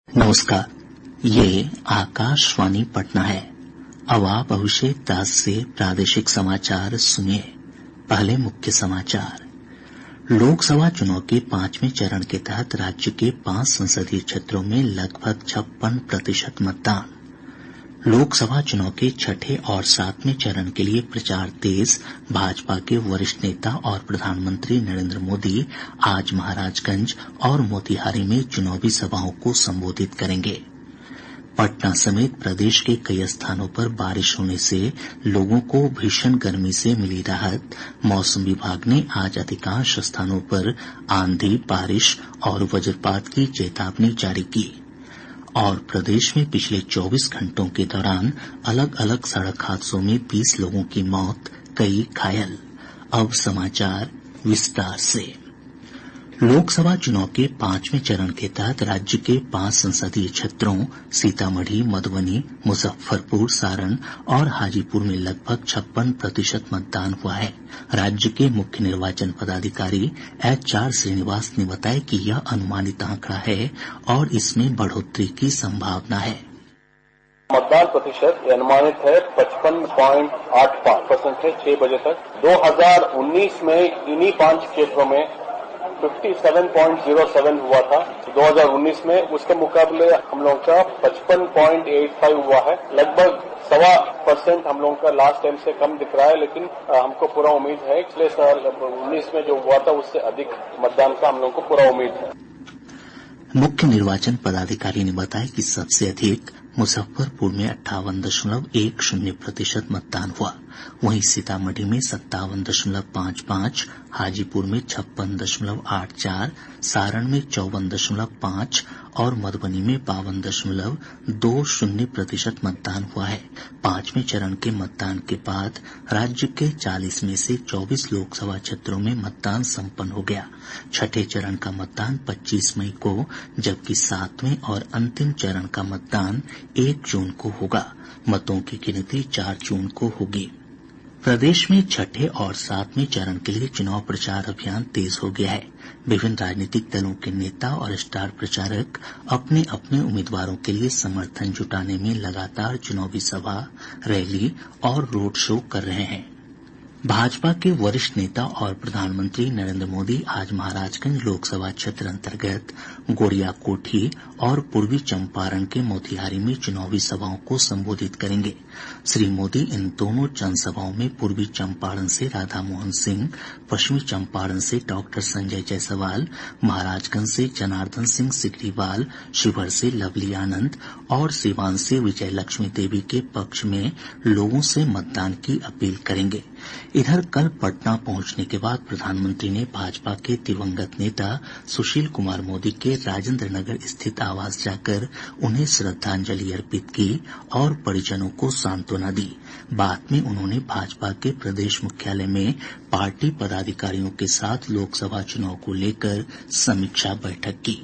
नमस्कार, ये आकाशवाणी पटना है। अब आप अभिषेक दास से प्रादेशिक समाचार सुनिए। पहले मुख्य समाचार। लोकसभा चुनाव के 5वें चरण के तहत राज्य के 5 संसदीय क्षेत्रों में लगभग 56% मतदान। लोकसभा चुनाव के छठे और 7वें चरण के लिए प्रचार तेज। भाजपा के वरिष्ठ नेता और प्रधानमंत्री नरेंद्र मोदी आज महाराजगंज और मोतिहारी में चुनावी सभाओं को संबोधित करेंगे। पटना समेत प्रदेश के कई स्थानों पर बारिश होने से लोगों को भीषण गर्मी से मिली राहत। मौसम विभाग ने आज अधिकांश स्थानों पर आंधी, बारिश और वज्रपात की चेतावनी जारी की। और प्रदेश में पिछले 24 घंटों के दौरान अलग अलग सड़क हादसों में 20 लोगों की मौत, कई घायल। अब समाचार विस्तार से। लोकसभा चुनाव के 5वें चरण के तहत राज्य के 5 संसदीय क्षेत्रों सीतामढ़ी, मधुबनी, मुजफ्फरपुर, सारण और हाजीपुर में लगभग 56% मतदान हुआ है। राज्य के मुख्य निर्वाचन पदाधिकारी HR श्रीनिवास ने बताया कि यह अनुमानित आंकड़ा है और इसमें बढ़ोतरी की संभावना है। मतदान प्रतिशत अनुमानित है 55.85% है 6 बजे तक। 2019 में इन्हीं 5 क्षेत्रों में 57.07 हुआ था 2019 में, उसके मुकाबले हम लोगों का 55.85 हुआ है। लगभग 1.25% हम लोगों का लास्ट टाइम से कम दिख रहा है, लेकिन हमको पूरा उम्मीद है पिछले साल 19 में जो हुआ था उससे अधिक मतदान का हम लोगों को पूरा उम्मीद है। मुख्य निर्वाचन पदाधिकारी ने बताया कि सबसे अधिक मुजफ्फरपुर में 58.10% मतदान हुआ। वहीं सीतामढ़ी में 57.55, हाजीपुर में 56.84, सारण में 54.5 और मधुबनी में 52.20% मतदान हुआ है। 5वें चरण के मतदान के बाद राज्य के 40 में से 24 लोकसभा क्षेत्रों में मतदान संपन्न हो गया। छठे चरण का मतदान 25 मई को, जबकि 7वें और अंतिम चरण का मतदान 1 जून को होगा। मतों की गिनती 4 जून को होगी। प्रदेश में छठे और 7वें चरण के लिए चुनाव प्रचार अभियान तेज हो गया है। विभिन्न राजनीतिक दलों के नेता और स्टार प्रचारक अपने अपने उम्मीदवारों के लिए समर्थन जुटाने में लगातार चुनावी सभा, रैली और रोड शो कर रहे हैं। भाजपा के वरिष्ठ नेता और प्रधानमंत्री नरेंद्र मोदी आज महाराजगंज लोकसभा क्षेत्र अंतर्गत गोरियाकोठी और पूर्वी चंपारण के मोतिहारी में चुनावी सभाओं को संबोधित करेंगे। श्री मोदी इन दोनों जनसभाओं में पूर्वी चंपारण से राधा मोहन सिंह, पश्चिमी चंपारण से डॉक्टर संजय जायसवाल, महाराजगंज से जनार्दन सिंह सिकरीवाल, शिवहर से लवली आनंद और सीवान से विजय लक्ष्मी देवी के पक्ष में लोगों से मतदान की अपील करेंगे। इधर कल पटना पहुंचने के बाद प्रधानमंत्री ने भाजपा के दिवंगत नेता सुशील कुमार मोदी के राजेंद्र नगर स्थित आवास जाकर उन्हें श्रद्धांजलि अर्पित की और परिजनों को सांत्वना दी। बाद में उन्होंने भाजपा के प्रदेश मुख्यालय में पार्टी पदाधिकारियों के साथ लोकसभा चुनाव को लेकर समीक्षा बैठक की।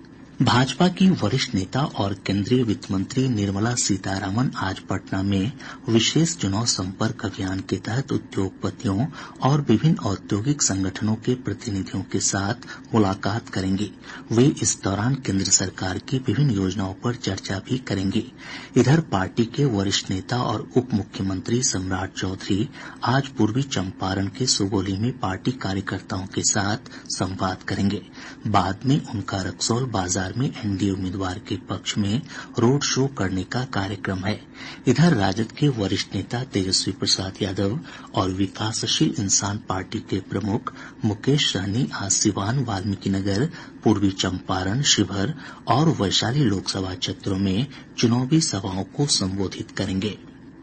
भाजपा की वरिष्ठ नेता और केंद्रीय वित्त मंत्री निर्मला सीतारामन आज पटना में विशेष चुनाव संपर्क अभियान के तहत उद्योगपतियों और विभिन्न औद्योगिक संगठनों के प्रतिनिधियों के साथ मुलाकात करेंगे। वे इस दौरान केंद्र सरकार की विभिन्न योजनाओं पर चर्चा भी करेंगे। इधर पार्टी के वरिष्ठ नेता और उप मुख्यमंत्री सम्राट चौधरी आज पूर्वी चंपारण के सुगौली में पार्टी कार्यकर्ताओं के साथ संवाद करेंगे। बाद में उनका रक्सौल बाजार में एनडीए उम्मीदवार के पक्ष में रोड शो करने का कार्यक्रम है। इधर राजद के वरिष्ठ नेता तेजस्वी प्रसाद यादव और विकासशील इंसान पार्टी के प्रमुख मुकेश सहनी आज सिवान, वाल्मीकिनगर, पूर्वी चंपारण, शिवहर और वैशाली लोकसभा क्षेत्रों में चुनावी सभाओं को संबोधित करेंगे।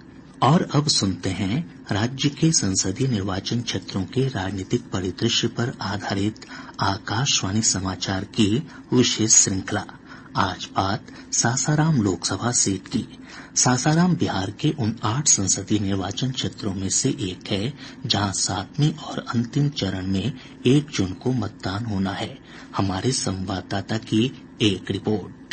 और अब सुनते हैं राज्य के संसदीय निर्वाचन क्षेत्रों के राजनीतिक परिदृश्य पर आधारित आकाशवाणी समाचार की विशेष श्रृंखला। आज बात सासाराम लोकसभा सीट की। सासाराम बिहार के उन 8 संसदीय निर्वाचन क्षेत्रों में से एक है जहां 7वें और अंतिम चरण में 1 जून को मतदान होना है। हमारे संवाददाता की एक रिपोर्ट।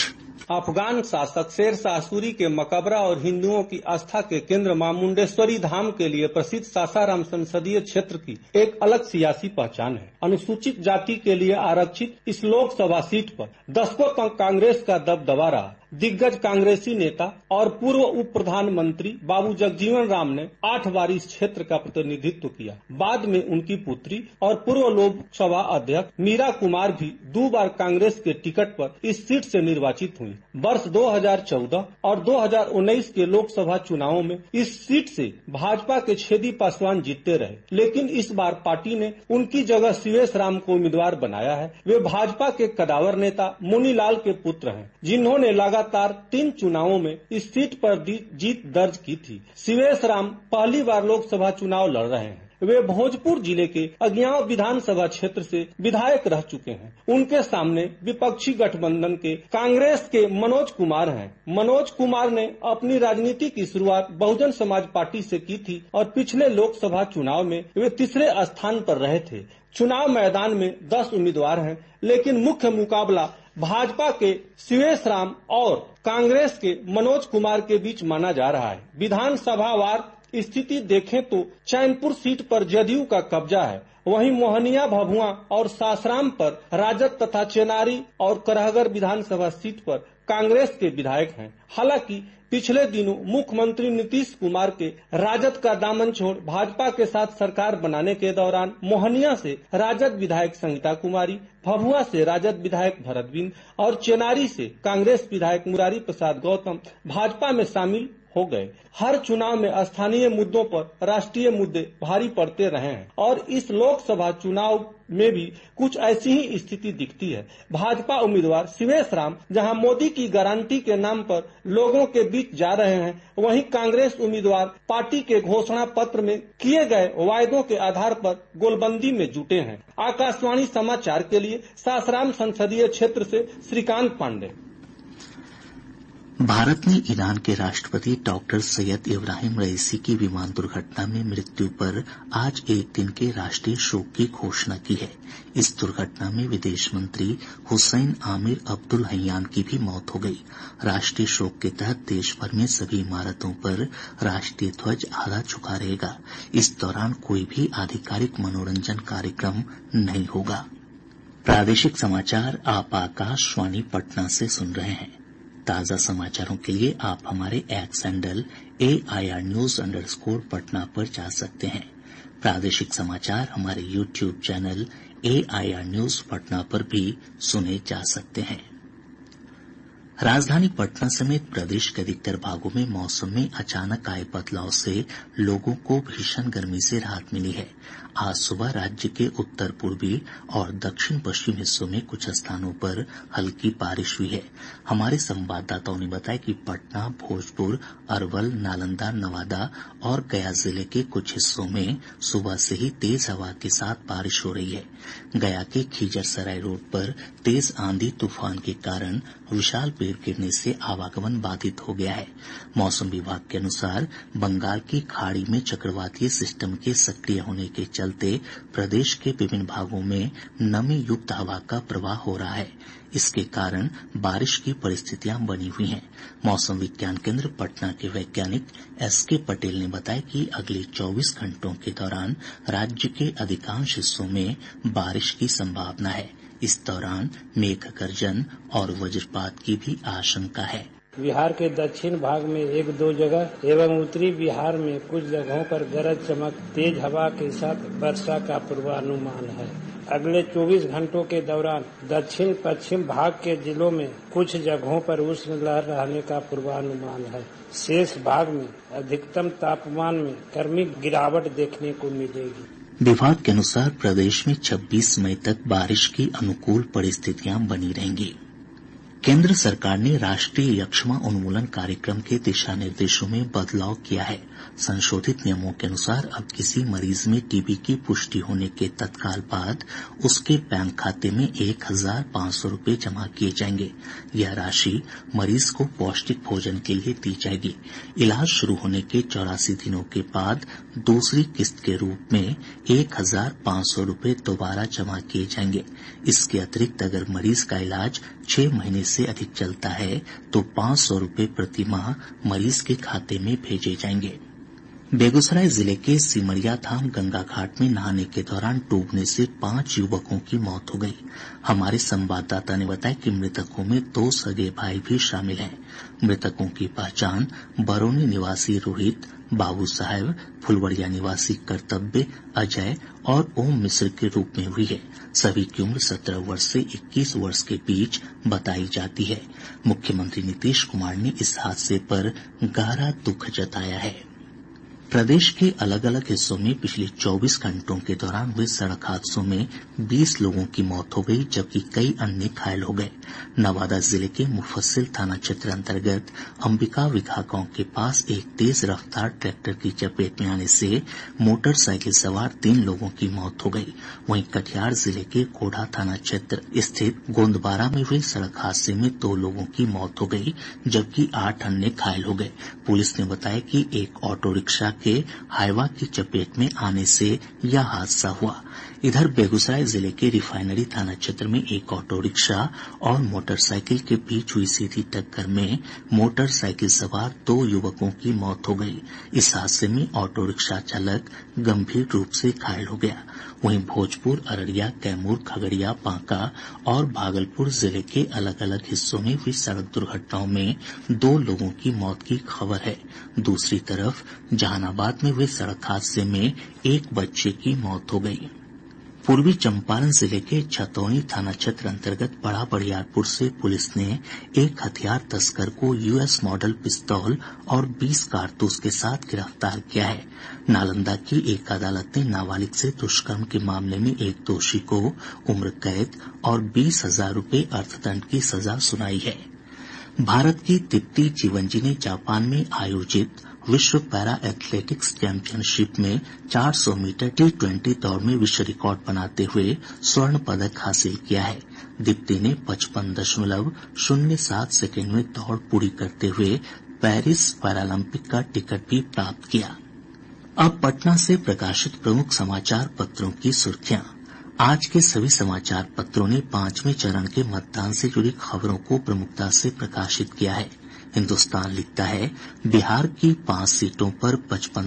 अफगान शासक शेर शाह सूरी के मकबरा और हिंदुओं की आस्था के केंद्र मां मुंडेश्वरी धाम के लिए प्रसिद्ध सासाराम संसदीय क्षेत्र की एक अलग सियासी पहचान है। अनुसूचित जाति के लिए आरक्षित इस लोकसभा सीट पर दशकों तक कांग्रेस का दबदबा रहा। दिग्गज कांग्रेसी नेता और पूर्व उप प्रधानमंत्री बाबू जगजीवन राम ने 8 बार इस क्षेत्र का प्रतिनिधित्व किया। बाद में उनकी पुत्री और पूर्व लोकसभा अध्यक्ष मीरा कुमार भी 2 बार कांग्रेस के टिकट पर इस सीट से निर्वाचित हुई। वर्ष 2014 और 2019 के लोकसभा चुनावों में इस सीट से भाजपा के छेदी पासवान जीतते रहे, लेकिन इस बार पार्टी ने उनकी जगह शिवेश राम को उम्मीदवार बनाया है। वे भाजपा के कदावर नेता मुनीलाल के पुत्र हैं, जिन्होंने लगातार 3 चुनावों में इस सीट पर जीत दर्ज की थी। शिवेश राम पहली बार लोकसभा चुनाव लड़ रहे हैं। वे भोजपुर जिले के अगियाव विधानसभा क्षेत्र से विधायक रह चुके हैं। उनके सामने विपक्षी गठबंधन के कांग्रेस के मनोज कुमार हैं। मनोज कुमार ने अपनी राजनीति की शुरुआत बहुजन समाज पार्टी से की थी और पिछले लोकसभा चुनाव में वे तीसरे स्थान पर रहे थे। चुनाव मैदान में 10 उम्मीदवार हैं, लेकिन मुख्य मुकाबला भाजपा के शिवेश राम और कांग्रेस के मनोज कुमार के बीच माना जा रहा है। विधानसभावार स्थिति देखें तो चैनपुर सीट पर जदयू का कब्जा है, वहीं मोहनिया, भभुआ और सासाराम पर राजद तथा चेनारी और करहगर विधानसभा सीट पर कांग्रेस के विधायक हैं। हालांकि पिछले दिनों मुख्यमंत्री नीतीश कुमार के राजद का दामन छोड़ भाजपा के साथ सरकार बनाने के दौरान मोहनिया से राजद विधायक संगीता कुमारी, भभुआ से राजद विधायक भरत बिंद और चेनारी से कांग्रेस विधायक मुरारी प्रसाद गौतम भाजपा में शामिल हो गए। हर चुनाव में स्थानीय मुद्दों पर राष्ट्रीय मुद्दे भारी पड़ते रहे हैं और इस लोकसभा चुनाव में भी कुछ ऐसी ही स्थिति दिखती है। भाजपा उम्मीदवार शिवेश राम जहां मोदी की गारंटी के नाम पर लोगों के बीच जा रहे हैं, वहीं कांग्रेस उम्मीदवार पार्टी के घोषणा पत्र में किए गए वायदों के आधार पर गोलबंदी में जुटे हैं। आकाशवाणी समाचार के लिए सासाराम संसदीय क्षेत्र से श्रीकांत पांडे। भारत ने ईरान के राष्ट्रपति डॉक्टर सैयद इब्राहिम रईसी की विमान दुर्घटना में मृत्यु पर आज एक दिन के राष्ट्रीय शोक की घोषणा की है। इस दुर्घटना में विदेश मंत्री हुसैन आमिर अब्दुल हय्यान की भी मौत हो गई। राष्ट्रीय शोक के तहत देश भर में सभी इमारतों पर राष्ट्रीय ध्वज आधा झुका रहेगा। इस दौरान कोई भी आधिकारिक मनोरंजन कार्यक्रम नहीं होगा। प्रादेशिक समाचार आप आकाशवाणी पटना से सुन रहे हैं। ताज़ा समाचारों के लिए आप हमारे X handle AIR News_ Patna पर जा सकते हैं। प्रादेशिक समाचार हमारे YouTube channel AIR News Patna पर भी सुने जा सकते हैं। राजधानी पटना समेत प्रदेश के अधिकतर भागों में मौसम में अचानक आए बदलाव से लोगों को भीषण गर्मी से राहत मिली है। आज सुबह राज्य के उत्तर पूर्वी और दक्षिण पश्चिम हिस्सों में कुछ स्थानों पर हल्की बारिश हुई है। हमारे संवाददाताओं ने बताया कि पटना, भोजपुर, अरवल, नालंदा, नवादा और गया जिले के कुछ हिस्सों में सुबह से ही तेज हवा के साथ बारिश हो रही है। गया के खीजरसराय रोड पर तेज आंधी तूफान के कारण विशाल पेड़ गिरने से आवागमन बाधित हो गया है। मौसम विभाग के अनुसार बंगाल की खाड़ी में चक्रवातीय सिस्टम के सक्रिय होने के चलते प्रदेश के विभिन्न भागों में नमी युक्त हवा का प्रवाह हो रहा है। इसके कारण बारिश की परिस्थितियां बनी हुई हैं। मौसम विज्ञान केंद्र पटना के वैज्ञानिक SK पटेल ने बताया कि अगले 24 घंटों के दौरान राज्य के अधिकांश हिस्सों में बारिश की संभावना है। इस दौरान मेघ गर्जन और वज्रपात की भी आशंका है। बिहार के दक्षिण भाग में 1-2 जगह एवं उत्तरी बिहार में कुछ जगहों पर गरज चमक, तेज हवा के साथ वर्षा का पूर्वानुमान है। अगले 24 घंटों के दौरान दक्षिण पश्चिम भाग के जिलों में कुछ जगहों पर उष्ण लहर रहने का पूर्वानुमान है। शेष भाग में अधिकतम तापमान में क्रमिक गिरावट देखने को मिलेगी। विभाग के अनुसार प्रदेश में 26 मई तक बारिश की अनुकूल परिस्थितियां बनी रहेंगी। केंद्र सरकार ने राष्ट्रीय यक्ष्मा उन्मूलन कार्यक्रम के दिशा निर्देशों में बदलाव किया है। संशोधित नियमों के अनुसार अब किसी मरीज में टीबी की पुष्टि होने के तत्काल बाद उसके बैंक खाते में 1,500 रूपये जमा किए जाएंगे। यह राशि मरीज को पौष्टिक भोजन के लिए दी जाएगी। इलाज शुरू होने के 84 दिनों के बाद दूसरी किस्त के रूप में 1,500 रूपये दोबारा जमा किए जाएंगे। इसके अतिरिक्त अगर मरीज का इलाज 6 महीने से अधिक चलता है तो 500 रूपये प्रति माह मरीज के खाते में भेजे जाएंगे। बेगूसराय जिले के सिमरिया धाम गंगा घाट में नहाने के दौरान डूबने से 5 युवकों की मौत हो गई। हमारे संवाददाता ने बताया कि मृतकों में 2 सगे भाई भी शामिल हैं। मृतकों की पहचान बरौनी निवासी रोहित, बाबू साहेब, फुलवड़िया निवासी कर्तव्य, अजय और ओम मिश्र के रूप में हुई है। सभी की उम्र 17 वर्ष से 21 वर्ष के बीच बताई जाती है। मुख्यमंत्री नीतीश कुमार ने इस हादसे पर गहरा दुख जताया है। प्रदेश के अलग अलग हिस्सों में पिछले 24 घंटों के दौरान हुए सड़क हादसों में 20 लोगों की मौत हो गई, जबकि कई अन्य घायल हो गए। नवादा जिले के मुफस्सिल थाना क्षेत्र अंतर्गत अंबिका विघा गांव के पास एक तेज रफ्तार ट्रैक्टर की चपेट में आने से मोटरसाइकिल सवार 3 लोगों की मौत हो गई। वहीं कटिहार जिले के कोढ़ा थाना क्षेत्र स्थित गोंदबारा में हुए सड़क हादसे में 2 लोगों की मौत हो गई, जबकि 8 अन्य घायल हो गए। पुलिस ने बताया कि एक ऑटो रिक्शा के हाईवा की चपेट में आने से यह हादसा हुआ। इधर बेगूसराय जिले के रिफाइनरी थाना क्षेत्र में एक ऑटो रिक्शा और मोटरसाइकिल के बीच हुई सीधी टक्कर में मोटरसाइकिल सवार 2 युवकों की मौत हो गई। इस हादसे में ऑटो रिक्शा चालक गंभीर रूप से घायल हो गया। वहीं भोजपुर, अररिया, कैमूर, खगड़िया, बांका और भागलपुर जिले के अलग अलग हिस्सों में हुई सड़क दुर्घटनाओं में 2 लोगों की मौत की खबर है। दूसरी तरफ जहानाबाद में हुए सड़क हादसे में एक बच्चे की मौत हो गई। पूर्वी चंपारण जिले के छतौनी थाना क्षेत्र अंतर्गत बड़ा बरियारपुर से पुलिस ने एक हथियार तस्कर को यूएस मॉडल पिस्तौल और 20 कारतूस के साथ गिरफ्तार किया है। नालंदा की एक अदालत ने नाबालिग से दुष्कर्म के मामले में एक दोषी को उम्र कैद और 20,000 रूपये अर्थदंड की सजा सुनाई है। भारत की दीप्ति जीवनजी ने जापान में आयोजित विश्व पैरा एथलेटिक्स चैंपियनशिप में 400 मीटर T20 दौड़ में विश्व रिकॉर्ड बनाते हुए स्वर्ण पदक हासिल किया है। दीप्ति ने 55.07 सेकेंड में दौड़ पूरी करते हुए पेरिस पैरालंपिक का टिकट भी प्राप्त किया। अब पटना से प्रकाशित प्रमुख समाचार पत्रों की सुर्खियां। आज के सभी समाचार पत्रों ने 5वें चरण के मतदान से जुड़ी खबरों को प्रमुखता से प्रकाशित किया है। हिन्दुस्तान लिखता है, बिहार की 5 सीटों पर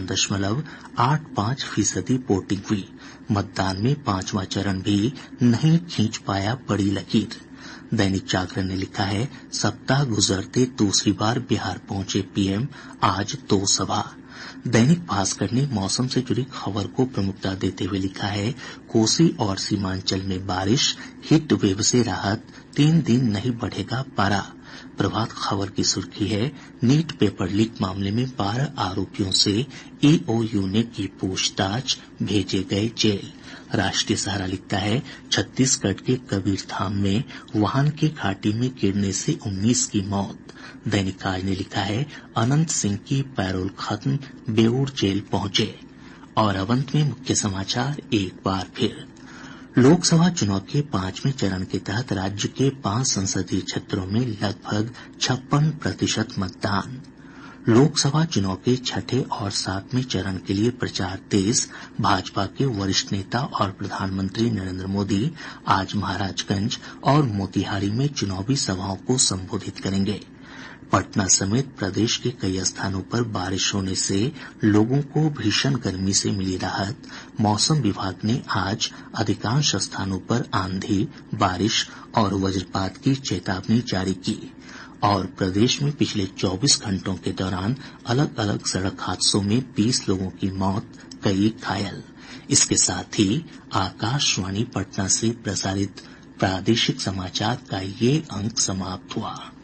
55.85% वोटिंग हुई। मतदान में 5वां चरण भी नहीं खींच पाया बड़ी लकीर। दैनिक जागरण ने लिखा है, सप्ताह गुजरते दूसरी बार बिहार पहुंचे पीएम, आज 2 सभा। दैनिक भास्कर ने मौसम से जुड़ी खबर को प्रमुखता देते हुए लिखा है, कोसी और सीमांचल में बारिश, हीट वेव से राहत, 3 दिन नहीं बढ़ेगा पारा। प्रभात खबर की सुर्खी है, नीट पेपर लीक मामले में 12 आरोपियों से ईओयू ने की पूछताछ, भेजे गए जेल। राष्ट्रीय सहारा लिखता है, छत्तीसगढ़ के कबीरधाम में वाहन की घाटी में गिरने से 19 की मौत। दैनिक आज ने लिखा है, अनंत सिंह की पैरोल खत्म, बेऊर जेल पहुंचे। और अब अंत में मुख्य समाचार एक बार फिर। लोकसभा चुनाव के 5वें चरण के तहत राज्य के 5 संसदीय क्षेत्रों में लगभग 56% मतदान। लोकसभा चुनाव के 6ठे और 7वें चरण के लिए प्रचार तेज। भाजपा के वरिष्ठ नेता और प्रधानमंत्री नरेंद्र मोदी आज महाराजगंज और मोतिहारी में चुनावी सभाओं को संबोधित करेंगे। पटना समेत प्रदेश के कई स्थानों पर बारिश होने से लोगों को भीषण गर्मी से मिली राहत। मौसम विभाग ने आज अधिकांश स्थानों पर आंधी, बारिश और वज्रपात की चेतावनी जारी की। और प्रदेश में पिछले 24 घंटों के दौरान अलग अलग सड़क हादसों में 20 लोगों की मौत, कई घायल। इसके साथ ही आकाशवाणी पटना से प्रसारित प्रादेशिक समाचार का ये अंक समाप्त हुआ।